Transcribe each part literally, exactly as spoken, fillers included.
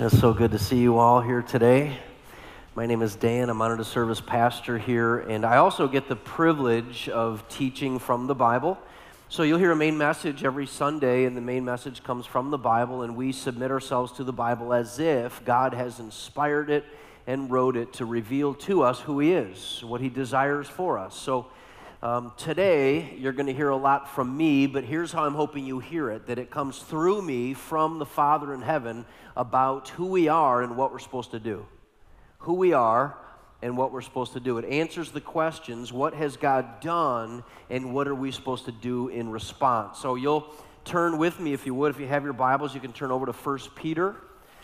It's so good to see you all here today. My name is Dan. I'm honored to serve as pastor here, and I also get the privilege of teaching from the Bible. So you'll hear a main message every Sunday, and the main message comes from the Bible, and we submit ourselves to the Bible as if God has inspired it and wrote it to reveal to us who He is, what He desires for us. So Um, today, you're going to hear a lot from me, but here's how I'm hoping you hear it, that it comes through me from the Father in heaven about who we are and what we're supposed to do. Who we are and what we're supposed to do. It answers the questions, what has God done and what are we supposed to do in response? So you'll turn with me, if you would, if you have your Bibles, you can turn over to First Peter,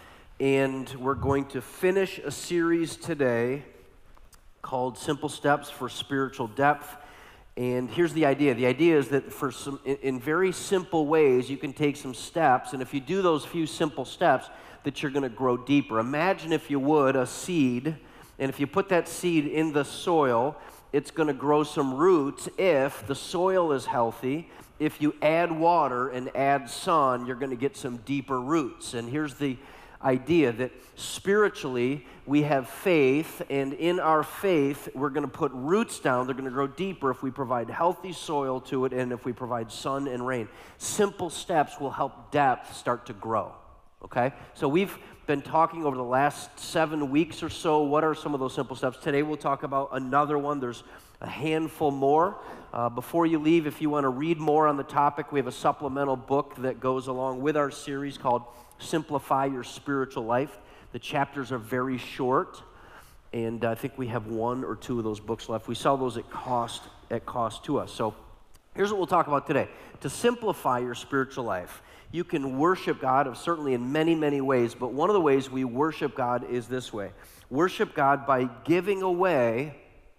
and we're going to finish a series today called Simple Steps for Spiritual Depth. And here's the idea. The idea is that for some, in, in very simple ways, you can take some steps, and if you do those few simple steps, that you're going to grow deeper. Imagine, if you would, a seed, and if you put that seed in the soil, it's going to grow some roots if the soil is healthy. If you add water and add sun, you're going to get some deeper roots. And here's the idea that spiritually we have faith, and in our faith we're going to put roots down. They're going to grow deeper if we provide healthy soil to it and if we provide sun and rain. Simple steps will help depth start to grow, okay? So we've been talking over the last seven weeks or so, what are some of those simple steps? Today we'll talk about another one. There's a handful more. Uh, before you leave, if you want to read more on the topic, we have a supplemental book that goes along with our series called Simplify Your Spiritual Life. The chapters are very short, and I think we have one or two of those books left. We sell those at cost, at cost to us. So here's what we'll talk about today. To simplify your spiritual life, you can worship God certainly in many, many ways, but one of the ways we worship God is this way. Worship God by giving away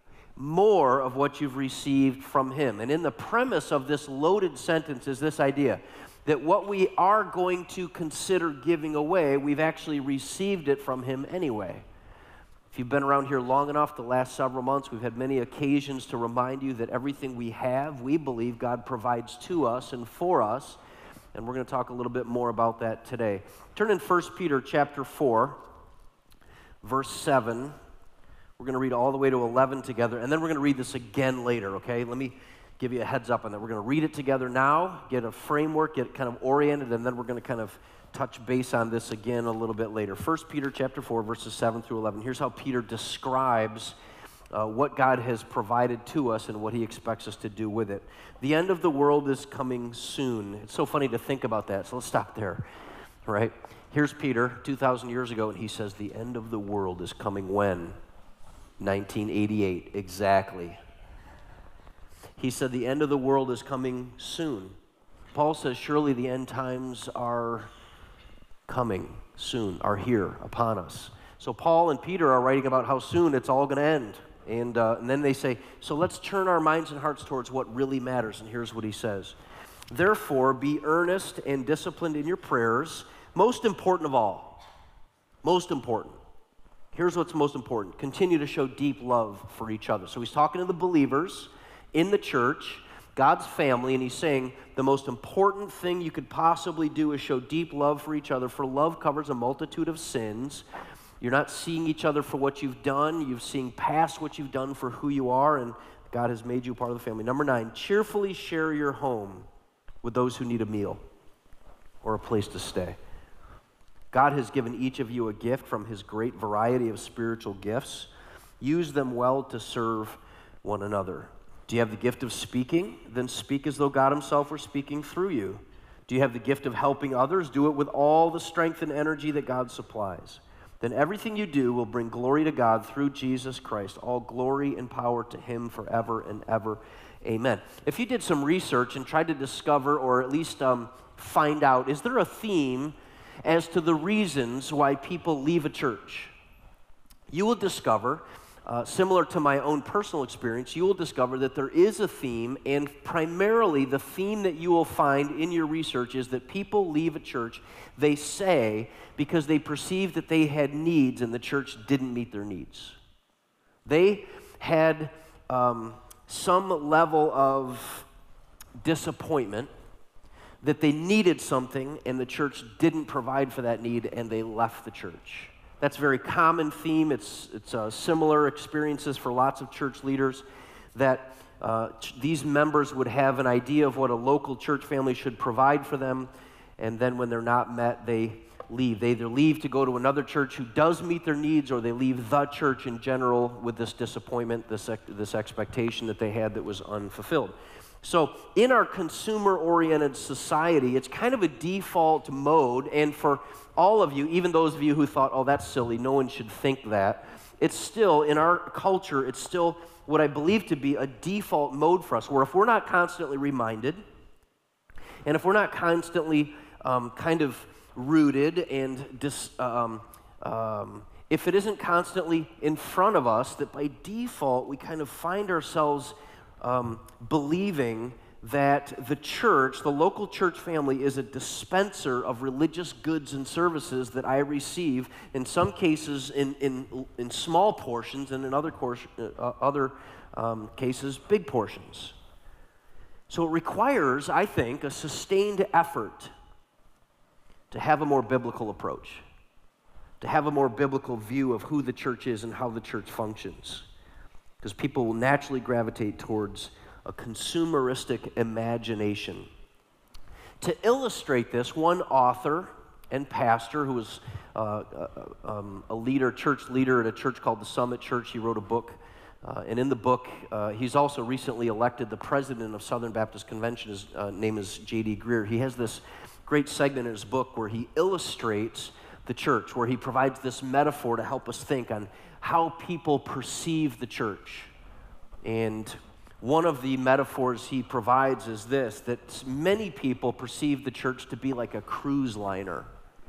more of what you've received from Him. And in the premise of this loaded sentence is this idea, that what we are going to consider giving away, we've actually received it from Him anyway. If you've been around here long enough, the last several months, we've had many occasions to remind you that everything we have, we believe God provides to us and for us, and we're going to talk a little bit more about that today. Turn in First Peter chapter four, verse seven. We're going to read all the way to eleven together, and then we're going to read this again later, okay? Let me give you a heads up on that. We're going to read it together now, get a framework, get kind of oriented, and then we're going to kind of touch base on this again a little bit later. First Peter chapter four, verses seven through eleven. Here's how Peter describes uh, what God has provided to us and what He expects us to do with it. The end of the world is coming soon. It's so funny to think about that, so let's stop there, right? Here's Peter two thousand years ago, and he says, the end of the world is coming when? nineteen eighty-eight, exactly. He said the end of the world is coming soon. Paul says surely the end times are coming soon, are here upon us. So Paul and Peter are writing about how soon it's all going to end. And, uh, and then they say, so let's turn our minds and hearts towards what really matters. And here's what he says. Therefore, be earnest and disciplined in your prayers. Most important of all, most important. Here's what's most important. Continue to show deep love for each other. So he's talking to the believers in the church, God's family, and he's saying the most important thing you could possibly do is show deep love for each other, for love covers a multitude of sins. You're not seeing each other for what you've done. You've seen past what you've done for who you are, and God has made you part of the family. Number nine, cheerfully share your home with those who need a meal or a place to stay. God has given each of you a gift from His great variety of spiritual gifts. Use them well to serve one another. Do you have the gift of speaking? Then speak as though God Himself were speaking through you. Do you have the gift of helping others? Do it with all the strength and energy that God supplies. Then everything you do will bring glory to God through Jesus Christ. All glory and power to Him forever and ever. Amen. If you did some research and tried to discover or at least um, find out, is there a theme as to the reasons why people leave a church? You will discover Uh, similar to my own personal experience, you will discover that there is a theme, and primarily the theme that you will find in your research is that people leave a church, they say, because they perceived that they had needs and the church didn't meet their needs. They had um, some level of disappointment that they needed something and the church didn't provide for that need and they left the church. That's a very common theme. It's, it's uh, similar experiences for lots of church leaders, that uh, ch- these members would have an idea of what a local church family should provide for them, and then when they're not met, they leave. They either leave to go to another church who does meet their needs, or they leave the church in general with this disappointment, this, ex- this expectation that they had that was unfulfilled. So in our consumer-oriented society, it's kind of a default mode, and for all of you, even those of you who thought, oh, that's silly, no one should think that, it's still, in our culture, it's still what I believe to be a default mode for us, where if we're not constantly reminded, and if we're not constantly um, kind of rooted and dis, um, um, if it isn't constantly in front of us, that by default we kind of find ourselves Um, believing that the church, the local church family, is a dispenser of religious goods and services that I receive, in some cases in, in, in small portions, and in other, course, uh, other um, cases, big portions. So it requires, I think, a sustained effort to have a more biblical approach, to have a more biblical view of who the church is and how the church functions. Because people will naturally gravitate towards a consumeristic imagination. To illustrate this, one author and pastor who was uh, um, a leader, church leader at a church called the Summit Church, he wrote a book. Uh, and in the book, uh, he's also recently elected the president of Southern Baptist Convention. His uh, name is J D Greear. He has this great segment in his book where he illustrates the church, where he provides this metaphor to help us think on how people perceive the church. And one of the metaphors he provides is this, that many people perceive the church to be like a cruise liner.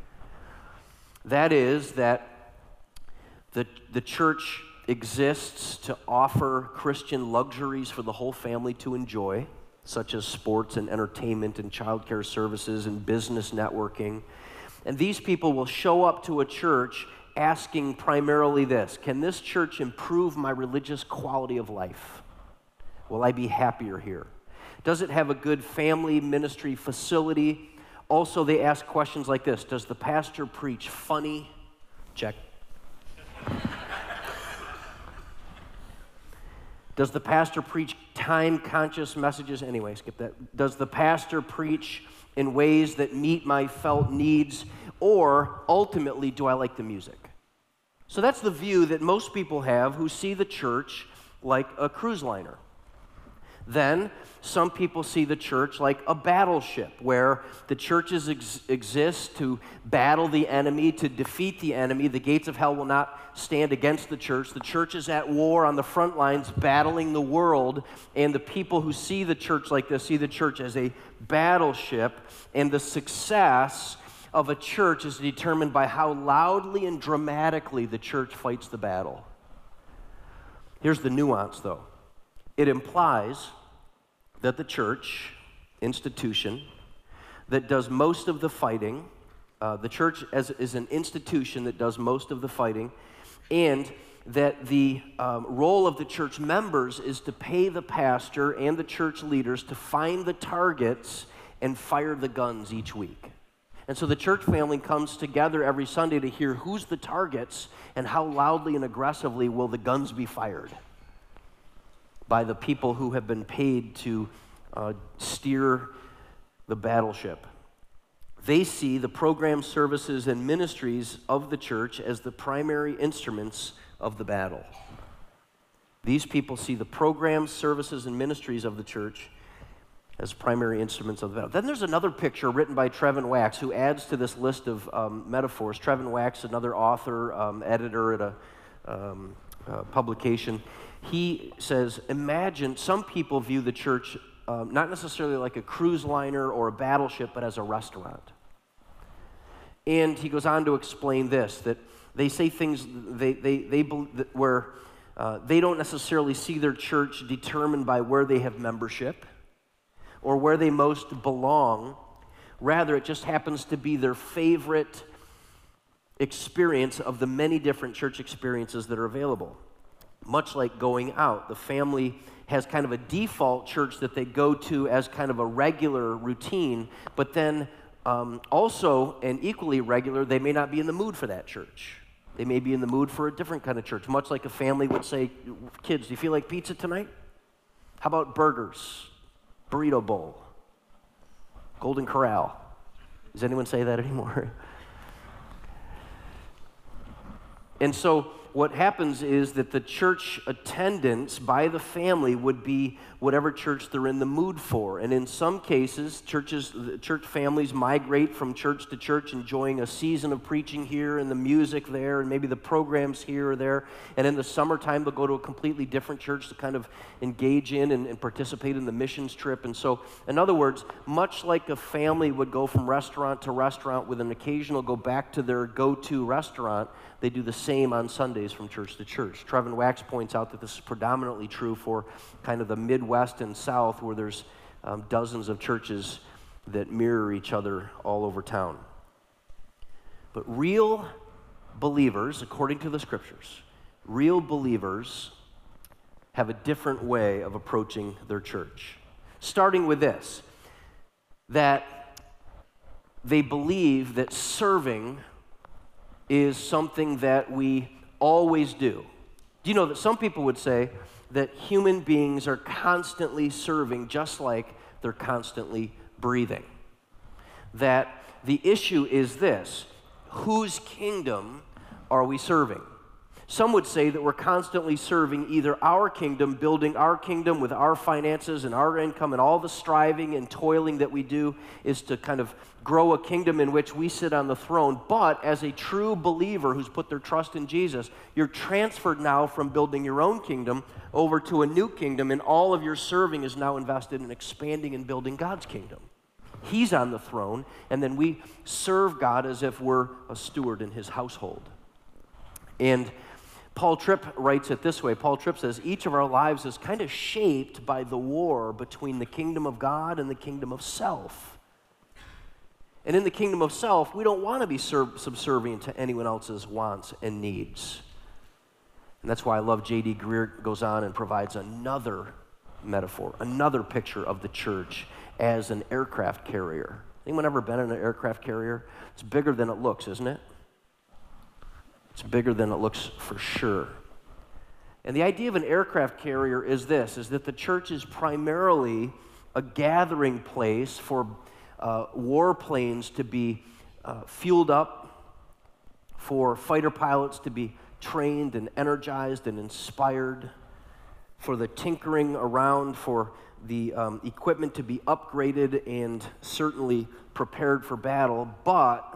That is, that the, the church exists to offer Christian luxuries for the whole family to enjoy, such as sports and entertainment and childcare services and business networking. And these people will show up to a church asking primarily this: can this church improve my religious quality of life? Will I be happier here? Does it have a good family ministry facility? Also, they ask questions like this: does the pastor preach funny? Check. Does the pastor preach time-conscious messages? Anyway, skip that. Does the pastor preach in ways that meet my felt needs? Or, ultimately, do I like the music? So that's the view that most people have who see the church like a cruise liner. Then, some people see the church like a battleship, where the churches ex- exist to battle the enemy, to defeat the enemy. The gates of hell will not stand against the church. The church is at war on the front lines, battling the world, and the people who see the church like this see the church as a battleship, and the success of a church is determined by how loudly and dramatically the church fights the battle. Here's the nuance, though. It implies that the church institution that does most of the fighting, uh, the church as, is an institution that does most of the fighting, and that the um, role of the church members is to pay the pastor and the church leaders to find the targets and fire the guns each week. And so the church family comes together every Sunday to hear who's the targets and how loudly and aggressively will the guns be fired by the people who have been paid to uh, steer the battleship. They see the programs, services, and ministries of the church as the primary instruments of the battle. These people see the programs, services, and ministries of the church as primary instruments of the battle. Then there's another picture written by Trevin Wax, who adds to this list of um, metaphors. Trevin Wax, another author, um, editor at a um, uh, publication, he says, imagine, some people view the church um, not necessarily like a cruise liner or a battleship, but as a restaurant. And he goes on to explain this, that they say things they, they, they, where uh, they don't necessarily see their church determined by where they have membership or where they most belong. Rather, it just happens to be their favorite experience of the many different church experiences that are available. much like going out. The family has kind of a default church that they go to as kind of a regular routine, but then um, also, and equally regular, they may not be in the mood for that church. They may be in the mood for a different kind of church, much like a family would say, kids, do you feel like pizza tonight? How about burgers, burrito bowl, Golden Corral? Does anyone say that anymore? And so what happens is that the church attendance by the family would be whatever church they're in the mood for. And in some cases, churches, church families migrate from church to church, enjoying a season of preaching here and the music there and maybe the programs here or there. And in the summertime, they'll go to a completely different church to kind of engage in and, and participate in the missions trip. And so, in other words, much like a family would go from restaurant to restaurant with an occasional go back to their go-to restaurant, they do the same on Sundays from church to church. Trevin Wax points out that this is predominantly true for kind of the Midwest and South, where there's um, dozens of churches that mirror each other all over town. But real believers, according to the scriptures, real believers have a different way of approaching their church. Starting with this, that they believe that serving is something that we always do. Do you know that some people would say that human beings are constantly serving just like they're constantly breathing? That the issue is this: whose kingdom are we serving? Some would say that we're constantly serving either our kingdom, building our kingdom with our finances and our income, and all the striving and toiling that we do is to kind of grow a kingdom in which we sit on the throne. But as a true believer who's put their trust in Jesus, you're transferred now from building your own kingdom over to a new kingdom, and all of your serving is now invested in expanding and building God's kingdom. He's on the throne, and then we serve God as if we're a steward in his household. And Paul Tripp writes it this way. Paul Tripp says, each of our lives is kind of shaped by the war between the kingdom of God and the kingdom of self. And in the kingdom of self, we don't want to be subservient to anyone else's wants and needs. And that's why I love J D Greear goes on and provides another metaphor, another picture of the church as an aircraft carrier. Anyone ever been in an aircraft carrier? It's bigger than it looks, isn't it? It's bigger than it looks for sure. And the idea of an aircraft carrier is this, is that the church is primarily a gathering place for uh, warplanes to be uh, fueled up, for fighter pilots to be trained and energized and inspired, for the tinkering around, for the um, equipment to be upgraded and certainly prepared for battle. But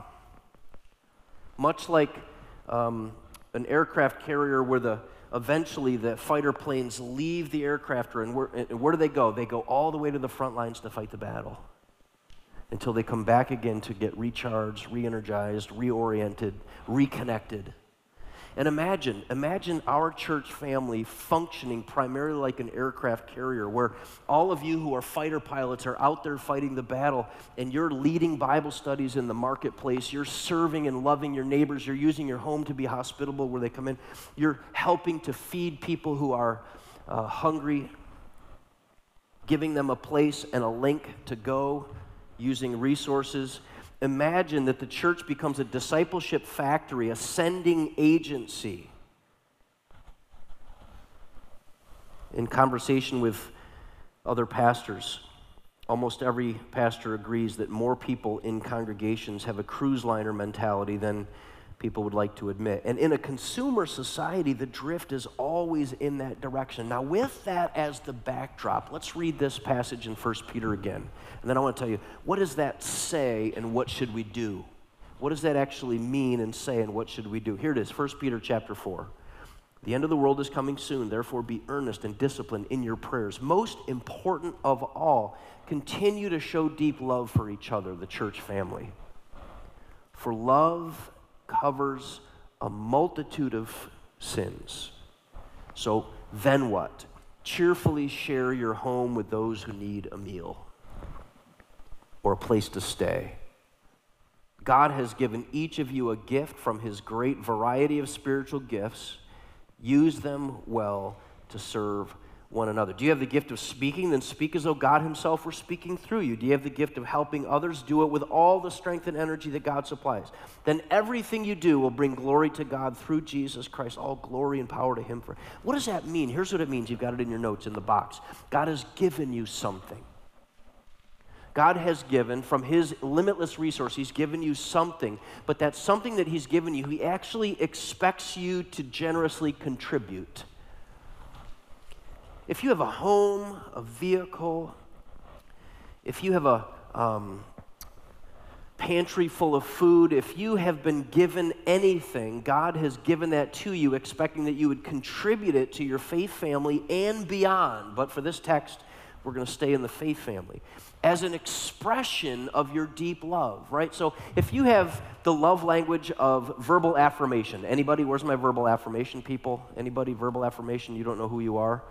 much like Um, an aircraft carrier where the eventually the fighter planes leave the aircraft, and where, and where do they go? They go all the way to the front lines to fight the battle until they come back again to get recharged, re-energized, reoriented, reconnected. And imagine, imagine our church family functioning primarily like an aircraft carrier, where all of you who are fighter pilots are out there fighting the battle, and you're leading Bible studies in the marketplace, you're serving and loving your neighbors, you're using your home to be hospitable where they come in, you're helping to feed people who are uh, hungry, giving them a place and a link to go, using resources. Imagine that the church becomes a discipleship factory, a sending agency. In conversation with other pastors, almost every pastor agrees that more people in congregations have a cruise liner mentality than people would like to admit. And in a consumer society, the drift is always in that direction. Now, with that as the backdrop, let's read this passage in First Peter again. And then I want to tell you, what does that say and what should we do? What does that actually mean and say and what should we do? Here it is, First Peter chapter four. The end of the world is coming soon, therefore be earnest and disciplined in your prayers. Most important of all, continue to show deep love for each other, the church family. For love covers a multitude of sins. So then what? Cheerfully share your home with those who need a meal or a place to stay. God has given each of you a gift from his great variety of spiritual gifts. Use them well to serve one another. Do you have the gift of speaking? Then speak as though God himself were speaking through you. Do you have the gift of helping others? Do it with all the strength and energy that God supplies. Then everything you do will bring glory to God through Jesus Christ. All glory and power to him. For what does that mean? Here's what it means. You've got it in your notes in the box. God has given you something. God has given, from his limitless resource, he's given you something, but that something that he's given you, he actually expects you to generously contribute. If you have a home, a vehicle, if you have a um, pantry full of food, if you have been given anything, God has given that to you, expecting that you would contribute it to your faith family and beyond. But for this text, we're going to stay in the faith family as an expression of your deep love, right? So if you have the love language of verbal affirmation, anybody, where's my verbal affirmation people? Anybody verbal affirmation, you don't know who you are?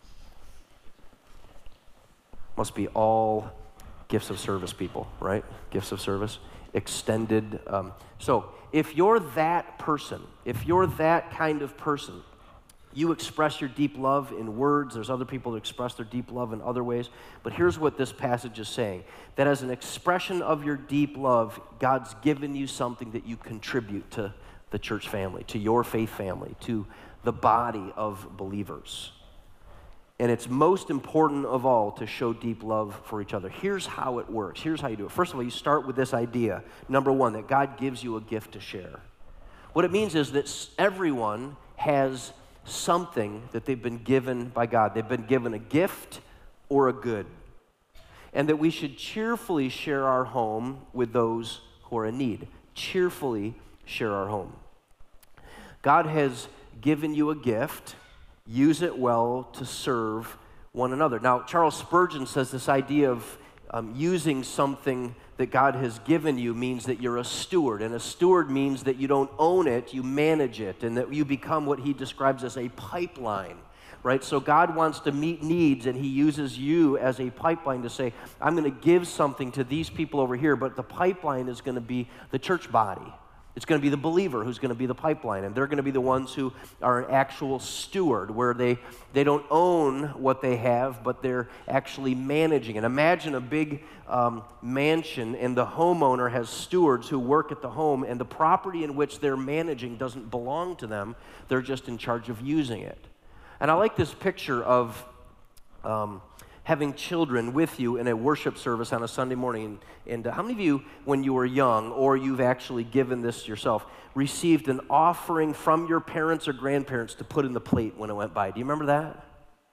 Must be all gifts of service people, right? Gifts of service, extended. Um, so if you're that person, if you're that kind of person, you express your deep love in words. There's other people that express their deep love in other ways. But here's what this passage is saying, that as an expression of your deep love, God's given you something that you contribute to the church family, to your faith family, to the body of believers. And it's most important of all to show deep love for each other. Here's how it works. Here's how you do it. First of all, you start with this idea, number one, that God gives you a gift to share. What it means is that everyone has something that they've been given by God. They've been given a gift or a good. And that we should cheerfully share our home with those who are in need. Cheerfully share our home. God has given you a gift. Use it well to serve one another. Now, Charles Spurgeon says this idea of um, using something that God has given you means that you're a steward. And a steward means that you don't own it, you manage it, and that you become what he describes as a pipeline, right? So God wants to meet needs, and he uses you as a pipeline to say, I'm going to give something to these people over here, but the pipeline is going to be the church body. It's going to be the believer who's going to be the pipeline, and they're going to be the ones who are an actual steward, where they, they don't own what they have, but they're actually managing it. Imagine a big um, mansion, and the homeowner has stewards who work at the home, and the property in which they're managing doesn't belong to them. They're just in charge of using it. And I like this picture of um, having children with you in a worship service on a Sunday morning. And uh, how many of you, when you were young, or you've actually given this yourself, received an offering from your parents or grandparents to put in the plate when it went by? Do you remember that?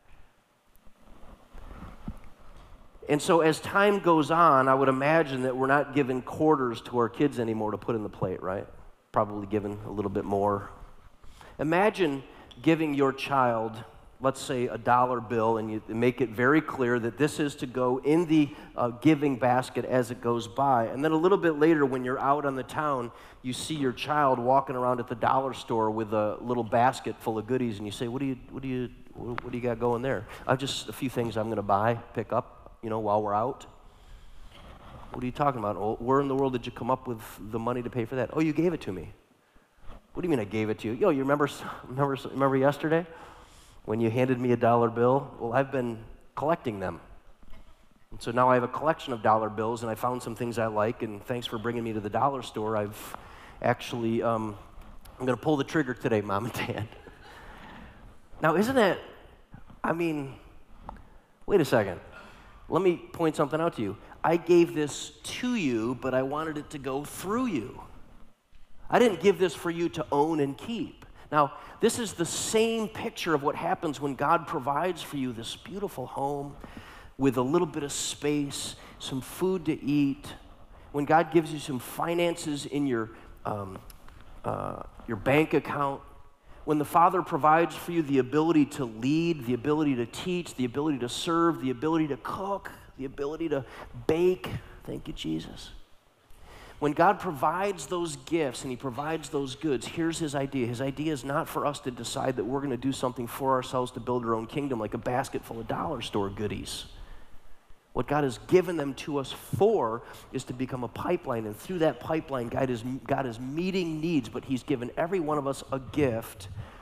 And so as time goes on, I would imagine that we're not giving quarters to our kids anymore to put in the plate, right? Probably giving a little bit more. Imagine giving your child, let's say, a dollar bill, and you make it very clear that this is to go in the uh, giving basket as it goes by. And then a little bit later, when you're out on the town, you see your child walking around at the dollar store with a little basket full of goodies, and you say, what do you, what do you, what do you got going there? Uh, just a few things I'm going to buy, pick up, you know, while we're out. What are you talking about? Oh, where in the world did you come up with the money to pay for that? Oh, you gave it to me. What do you mean I gave it to you? Yo, you remember, remember, remember yesterday? When you handed me a dollar bill? Well, I've been collecting them. And so now I have a collection of dollar bills, and I found some things I like, and thanks for bringing me to the dollar store. I've actually, um, I'm going to pull the trigger today, Mom and Dad. Now, isn't that, I mean, wait a second. Let me point something out to you. I gave this to you, but I wanted it to go through you. I didn't give this for you to own and keep. Now, this is the same picture of what happens when God provides for you this beautiful home with a little bit of space, some food to eat. When God gives you some finances in your, um, uh, your bank account. When the Father provides for you the ability to lead, the ability to teach, the ability to serve, the ability to cook, the ability to bake. Thank you, Jesus. When God provides those gifts and he provides those goods, here's his idea. His idea is not for us to decide that we're going to do something for ourselves to build our own kingdom like a basket full of dollar store goodies. What God has given them to us for is to become a pipeline, and through that pipeline, God is, God is meeting needs, but he's given every one of us a gift,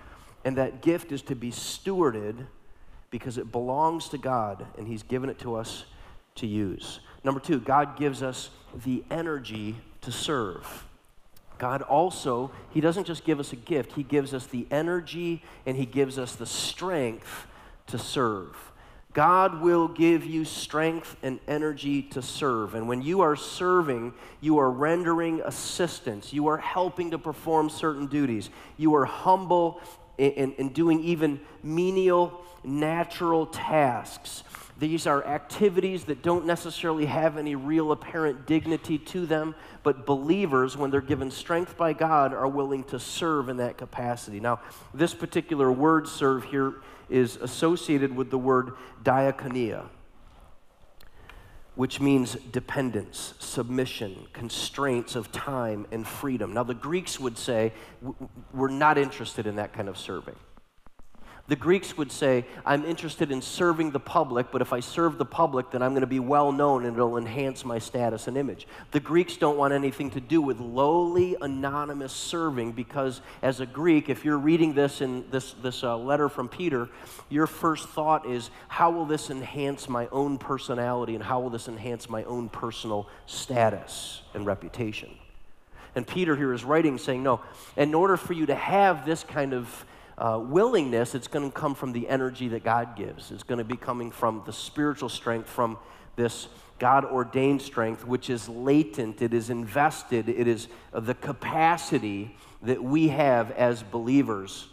And that gift is to be stewarded because it belongs to God, and he's given it to us to use. Number two, God gives us the energy to serve. God also, he doesn't just give us a gift, he gives us the energy and he gives us the strength to serve. God will give you strength and energy to serve. And when you are serving, you are rendering assistance. You are helping to perform certain duties. You are humble in, in doing even menial, natural tasks. These are activities that don't necessarily have any real apparent dignity to them, but believers, when they're given strength by God, are willing to serve in that capacity. Now, this particular word serve here is associated with the word diakonia, which means dependence, submission, constraints of time and freedom. Now, the Greeks would say, we're not interested in that kind of serving. The Greeks would say, I'm interested in serving the public, but if I serve the public, then I'm going to be well known and it'll enhance my status and image. The Greeks don't want anything to do with lowly, anonymous serving because as a Greek, if you're reading this in this, this uh, letter from Peter, your first thought is, how will this enhance my own personality and how will this enhance my own personal status and reputation? And Peter here is writing saying, no, in order for you to have this kind of Uh, willingness, it's going to come from the energy that God gives. It's going to be coming from the spiritual strength, from this God-ordained strength, which is latent, it is invested, it is the capacity that we have as believers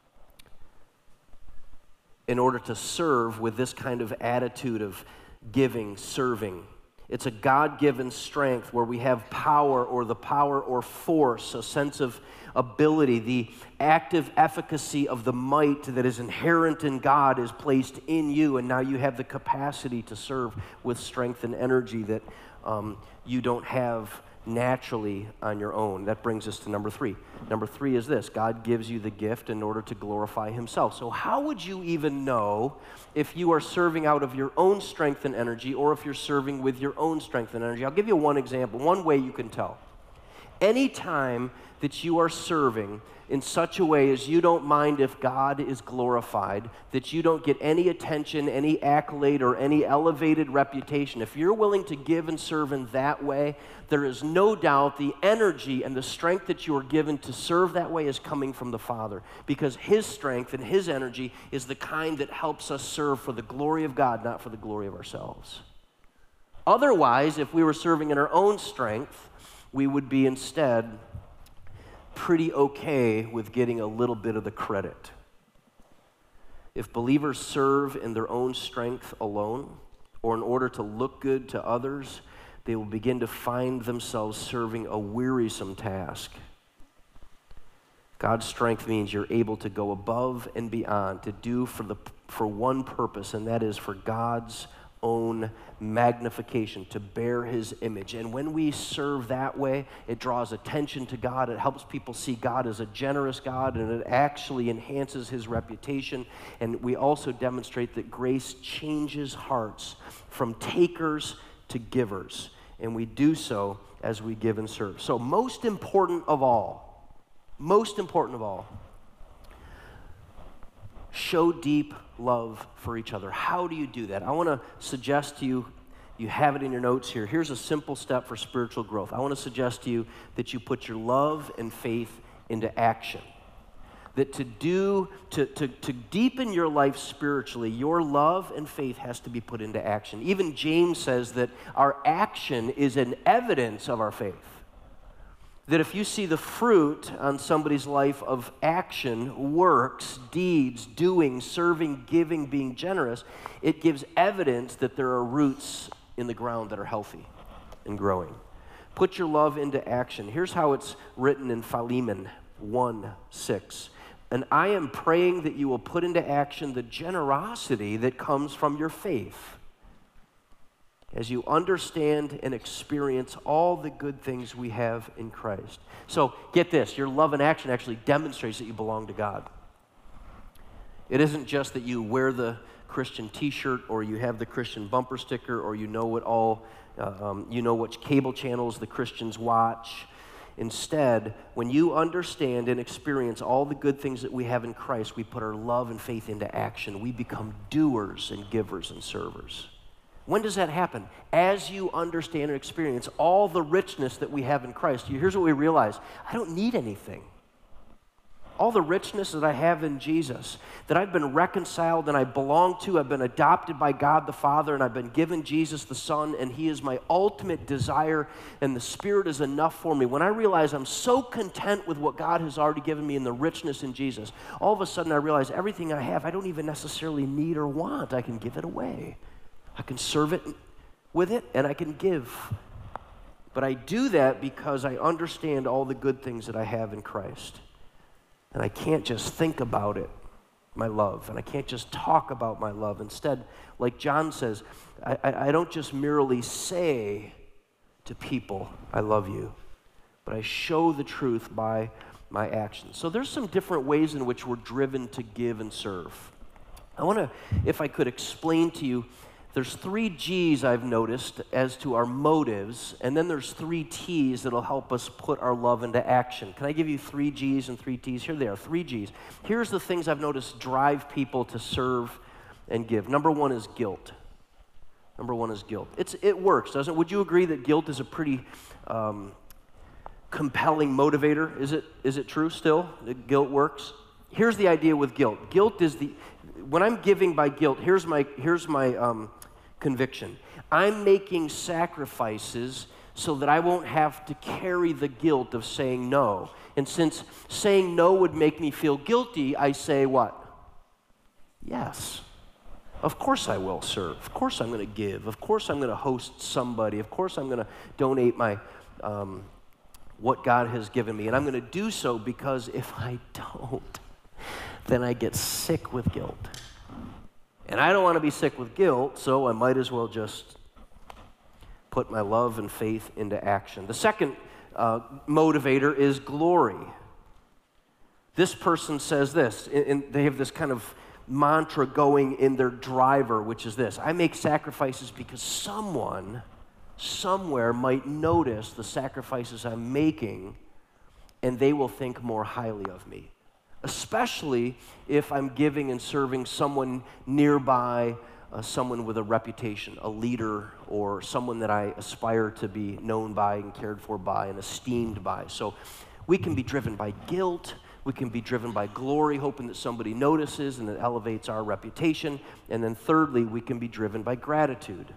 in order to serve with this kind of attitude of giving, serving. It's a God-given strength where we have power or the power or force, a sense of ability, the active efficacy of the might that is inherent in God is placed in you, and now you have the capacity to serve with strength and energy that um, you don't have naturally on your own. That brings us to number three. Number three is this: God gives you the gift in order to glorify himself. So how would you even know if you are serving out of your own strength and energy or if you're serving with your own strength and energy? I'll give you one example, one way you can tell. Anytime that you are serving in such a way as you don't mind if God is glorified, that you don't get any attention, any accolade, or any elevated reputation, if you're willing to give and serve in that way, there is no doubt the energy and the strength that you are given to serve that way is coming from the Father, because his strength and his energy is the kind that helps us serve for the glory of God, not for the glory of ourselves. Otherwise, if we were serving in our own strength, we would be instead pretty okay with getting a little bit of the credit. If believers serve in their own strength alone, or in order to look good to others, they will begin to find themselves serving a wearisome task. God's strength means you're able to go above and beyond, to do for the for one purpose, and that is for God's own magnification, to bear his image. And when we serve that way, it draws attention to God. It helps people see God as a generous God, and it actually enhances his reputation. And we also demonstrate that grace changes hearts from takers to givers. And we do so as we give and serve. So most important of all, most important of all, show deep love for each other. How do you do that? I want to suggest to you, you have it in your notes here. Here's a simple step for spiritual growth. I want to suggest to you that you put your love and faith into action. That to do, to, to, to deepen your life spiritually, your love and faith has to be put into action. Even James says that our action is an evidence of our faith. That if you see the fruit on somebody's life of action, works, deeds, doing, serving, giving, being generous, it gives evidence that there are roots in the ground that are healthy and growing. Put your love into action. Here's how it's written in Philemon one six. And I am praying that you will put into action the generosity that comes from your faith, as you understand and experience all the good things we have in Christ. So get this, your love in action actually demonstrates that you belong to God. It isn't just that you wear the Christian t-shirt or you have the Christian bumper sticker or you know what all, uh, um, you know which cable channels the Christians watch. Instead, when you understand and experience all the good things that we have in Christ, we put our love and faith into action. We become doers and givers and servers. When does that happen? As you understand and experience all the richness that we have in Christ, here's what we realize. I don't need anything. All the richness that I have in Jesus, that I've been reconciled and I belong to, I've been adopted by God the Father, and I've been given Jesus the Son, and He is my ultimate desire, and the Spirit is enough for me. When I realize I'm so content with what God has already given me and the richness in Jesus, all of a sudden I realize everything I have, I don't even necessarily need or want. I can give it away. I can serve it with it, and I can give. But I do that because I understand all the good things that I have in Christ. And I can't just think about it, my love, and I can't just talk about my love. Instead, like John says, I, I, I don't just merely say to people, I love you, but I show the truth by my actions. So there's some different ways in which we're driven to give and serve. I want to, if I could explain to you, there's three G's I've noticed as to our motives, and then there's three T's that'll help us put our love into action. Can I give you three G's and three T's? Here they are, three G's. Here's the things I've noticed drive people to serve and give. Number one is guilt. Number one is guilt. It's, it works, doesn't it? Would you agree that guilt is a pretty um, compelling motivator? Is it, is it true still that guilt works? Here's the idea with guilt. Guilt is the, when I'm giving by guilt, here's my, here's my um, conviction. I'm making sacrifices so that I won't have to carry the guilt of saying no. And since saying no would make me feel guilty, I say what? Yes. Of course I will serve. Of course I'm going to give. Of course I'm going to host somebody. Of course I'm going to donate my um, what God has given me. And I'm going to do so because if I don't, then I get sick with guilt. And I don't want to be sick with guilt, so I might as well just put my love and faith into action. The second uh, motivator is glory. This person says this, and they have this kind of mantra going in their driver, which is this: I make sacrifices because someone, somewhere might notice the sacrifices I'm making, and they will think more highly of me. Especially if I'm giving and serving someone nearby, uh, someone with a reputation, a leader, or someone that I aspire to be known by and cared for by and esteemed by. So we can be driven by guilt. We can be driven by glory, hoping that somebody notices and it elevates our reputation. And then thirdly, we can be driven by gratitude,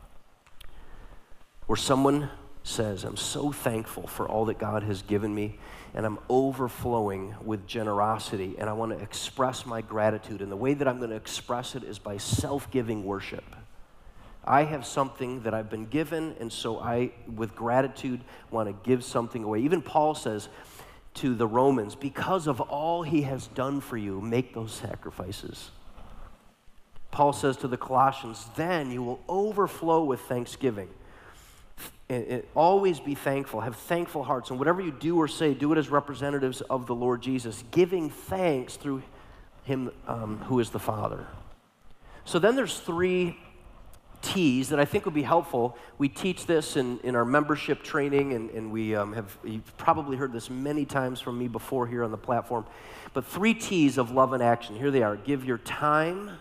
where someone says, I'm so thankful for all that God has given me, and I'm overflowing with generosity, and I want to express my gratitude. And the way that I'm going to express it is by self-giving worship. I have something that I've been given, and so I, with gratitude, want to give something away. Even Paul says to the Romans, because of all he has done for you, make those sacrifices. Paul says to the Colossians, then you will overflow with thanksgiving. And, and always be thankful, have thankful hearts, and whatever you do or say, do it as representatives of the Lord Jesus, giving thanks through him um, who is the Father. So then there's three T's that I think would be helpful. We teach this in, in our membership training, and, and we um, have, you've probably heard this many times from me before here on the platform, but three T's of love and action. Here they are. Give your time.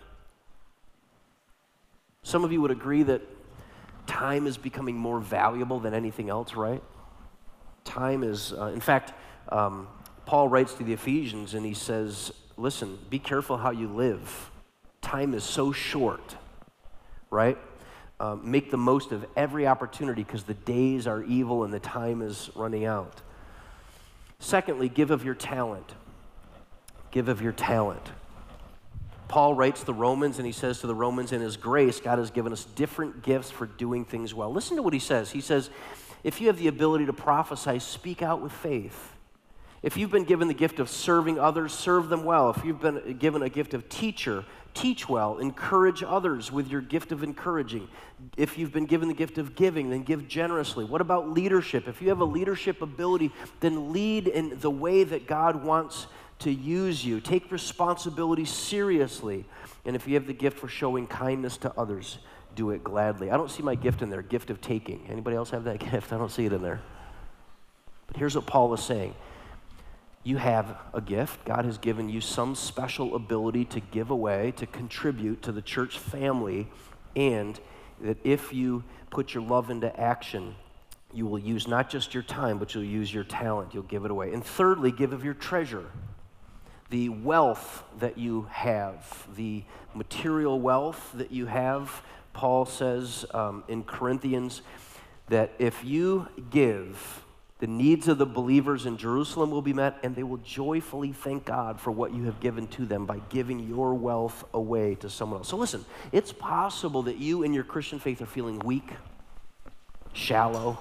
Some of you would agree that time is becoming more valuable than anything else, right? Time is, uh, in fact, um, Paul writes to the Ephesians and he says, listen, be careful how you live. Time is so short, right? Um, make the most of every opportunity because the days are evil and the time is running out. Secondly, give of your talent. Give of your talent. Paul writes to the Romans, and he says to the Romans, in his grace, God has given us different gifts for doing things well. Listen to what he says. He says, if you have the ability to prophesy, speak out with faith. If you've been given the gift of serving others, serve them well. If you've been given a gift of teacher, teach well. Encourage others with your gift of encouraging. If you've been given the gift of giving, then give generously. What about leadership? If you have a leadership ability, then lead in the way that God wants to use you. Take responsibility seriously. And if you have the gift for showing kindness to others, do it gladly. I don't see my gift in there, gift of taking. Anybody else have that gift? I don't see it in there. But here's what Paul is saying. You have a gift. God has given you some special ability to give away, to contribute to the church family, and that if you put your love into action, you will use not just your time, but you'll use your talent. You'll give it away. And thirdly, give of your treasure. The wealth that you have, the material wealth that you have. Paul says um, in Corinthians that if you give, the needs of the believers in Jerusalem will be met, and they will joyfully thank God for what you have given to them by giving your wealth away to someone else. So listen, it's possible that you in your Christian faith are feeling weak, shallow,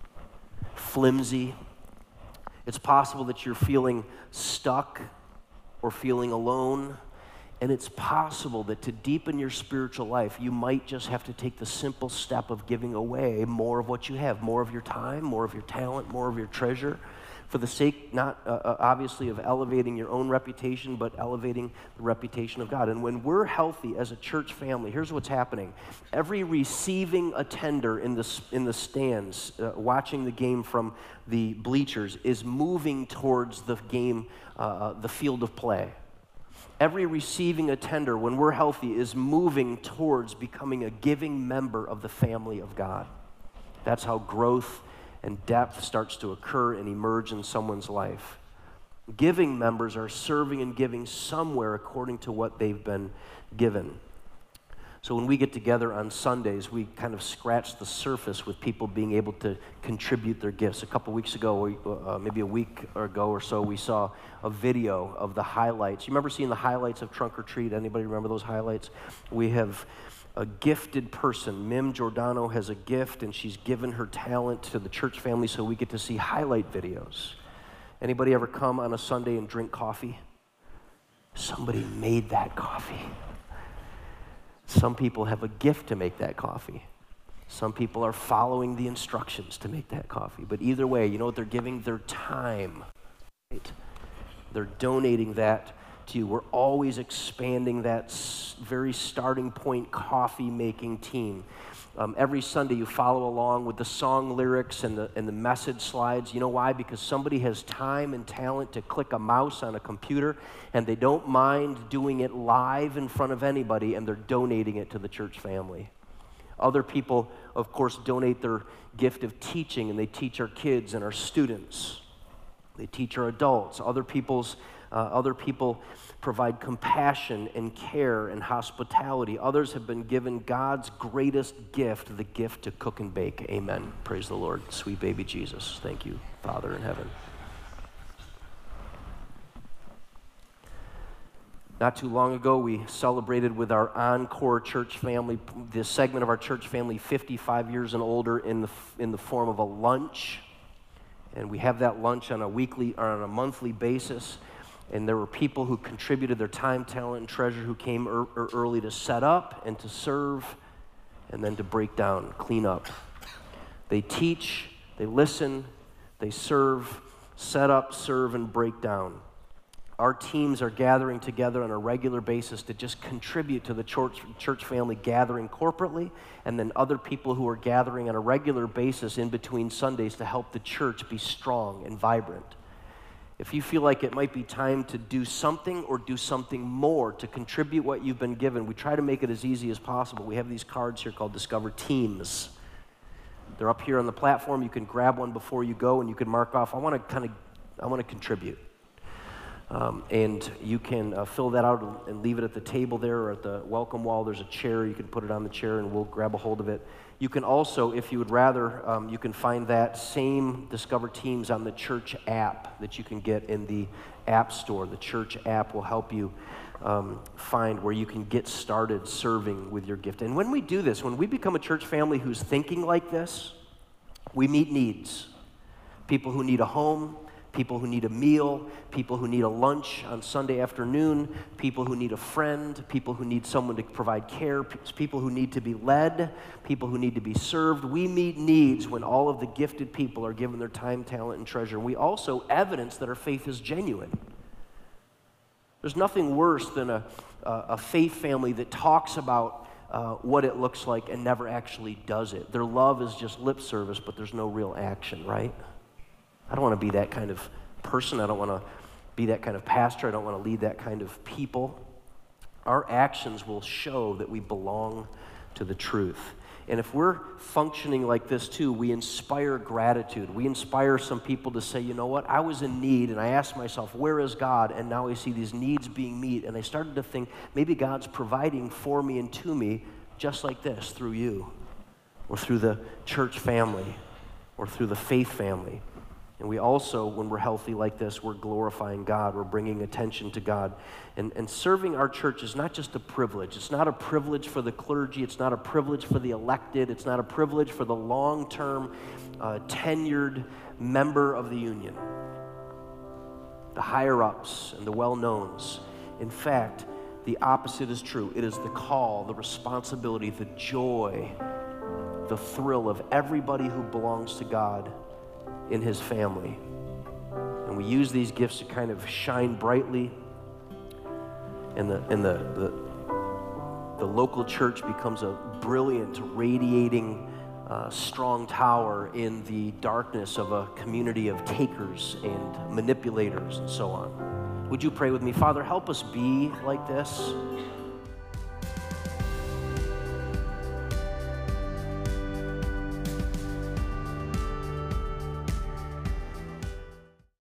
flimsy. It's possible that you're feeling stuck or feeling alone. And it's possible that to deepen your spiritual life, you might just have to take the simple step of giving away more of what you have, more of your time, more of your talent, more of your treasure, for the sake, not uh, obviously of elevating your own reputation, but elevating the reputation of God. And when we're healthy as a church family, here's what's happening. Every receiving attender in the, in the stands, uh, watching the game from the bleachers, is moving towards the game, uh, the field of play. Every receiving attender, when we're healthy, is moving towards becoming a giving member of the family of God. That's how growth and depth starts to occur and emerge in someone's life. Giving members are serving and giving somewhere according to what they've been given. So when we get together on Sundays, we kind of scratch the surface with people being able to contribute their gifts. A couple weeks ago, uh, maybe a week ago or so, we saw a video of the highlights. You remember seeing the highlights of Trunk or Treat? Anybody remember those highlights? We have a gifted person. Mim Giordano has a gift, and she's given her talent to the church family, so we get to see highlight videos. Anybody ever come on a Sunday and drink coffee? Somebody made that coffee. Some people have a gift to make that coffee. Some people are following the instructions to make that coffee. But either way, you know what they're giving? Their time. Right? They're donating that to you. We're always expanding that very starting point coffee-making team. Um, every Sunday you follow along with the song lyrics and the, and the message slides. You know why? Because somebody has time and talent to click a mouse on a computer, and they don't mind doing it live in front of anybody, and they're donating it to the church family. Other people, of course, donate their gift of teaching, and they teach our kids and our students. They teach our adults. Other people's, uh, other people provide compassion and care and hospitality. Others have been given God's greatest gift, the gift to cook and bake. Amen. Praise the Lord. Sweet baby Jesus. Thank you, Father in heaven. Not too long ago, we celebrated with our Encore church family, this segment of our church family, fifty-five years and older, in the, in the form of a lunch. And we have that lunch on a weekly or on a monthly basis. And there were people who contributed their time, talent, and treasure who came er- er early to set up and to serve and then to break down, clean up. They teach, they listen, they serve, set up, serve, and break down. Our teams are gathering together on a regular basis to just contribute to the church, church family gathering corporately, and then other people who are gathering on a regular basis in between Sundays to help the church be strong and vibrant. If you feel like it might be time to do something or do something more to contribute what you've been given, we try to make it as easy as possible. We have these cards here called Discover Teams. They're up here on the platform. You can grab one before you go, and you can mark off, I want to kind of, I want to contribute. Um, and you can uh, fill that out and leave it at the table there or at the welcome wall. There's a chair. You can put it on the chair, and we'll grab a hold of it. You can also, if you would rather, um, you can find that same Discover Teams on the church app that you can get in the app store. The church app will help you um, find where you can get started serving with your gift. And when we do this, when we become a church family who's thinking like this, we meet needs. People who need a home, people who need a meal, people who need a lunch on Sunday afternoon, people who need a friend, people who need someone to provide care, people who need to be led, people who need to be served. We meet needs when all of the gifted people are given their time, talent, and treasure. We also evidence that our faith is genuine. There's nothing worse than a, a faith family that talks about uh, what it looks like and never actually does it. Their love is just lip service, but there's no real action, right? I don't want to be that kind of person. I don't want to be that kind of pastor. I don't want to lead that kind of people. Our actions will show that we belong to the truth. And if we're functioning like this too, we inspire gratitude. We inspire some people to say, you know what, I was in need and I asked myself, where is God? And now I see these needs being met. And I started to think, maybe God's providing for me and to me just like this through you, or through the church family, or through the faith family. And we also, when we're healthy like this, we're glorifying God. We're bringing attention to God. And, and serving our church is not just a privilege. It's not a privilege for the clergy. It's not a privilege for the elected. It's not a privilege for the long-term, uh, tenured member of the union, the higher-ups and the well-knowns. In fact, the opposite is true. It is the call, the responsibility, the joy, the thrill of everybody who belongs to God in his family. And we use these gifts to kind of shine brightly, and the and the the, the local church becomes a brilliant, radiating, uh, strong tower in the darkness of a community of takers and manipulators and so on. Would you pray with me? Father, help us be like this.